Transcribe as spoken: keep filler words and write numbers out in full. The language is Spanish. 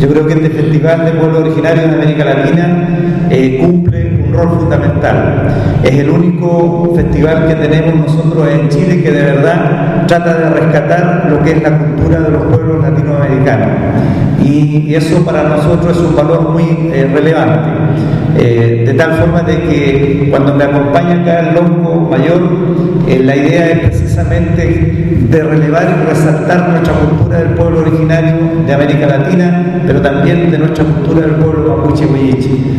Yo creo que este Festival de Pueblos Originarios de América Latina eh, cumple un rol fundamental. Es el único festival que tenemos nosotros en Chile que de verdad trata de rescatar lo que es la cultura de los pueblos latinoamericanos. Y eso para nosotros es un valor muy eh, relevante. Eh, de tal forma de que cuando me acompaña acá el Lonco Mayor, eh, la idea es precisamente de relevar y resaltar nuestra cultura del pueblo originario de América Latina, pero también de nuestra cultura del pueblo mapuche huilliche.